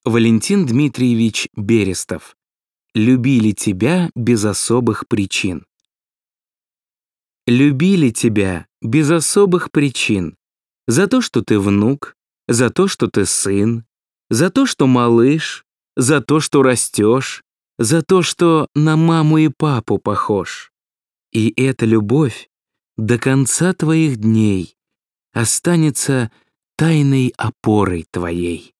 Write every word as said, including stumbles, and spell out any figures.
Валентин Дмитриевич Берестов. Любили тебя без особых причин. Любили тебя без особых причин. За то, что ты внук, за то, что ты сын, за то, что малыш, за то, что растешь, за то, что на маму и папу похож. И эта любовь до конца твоих дней останется тайной опорой твоей.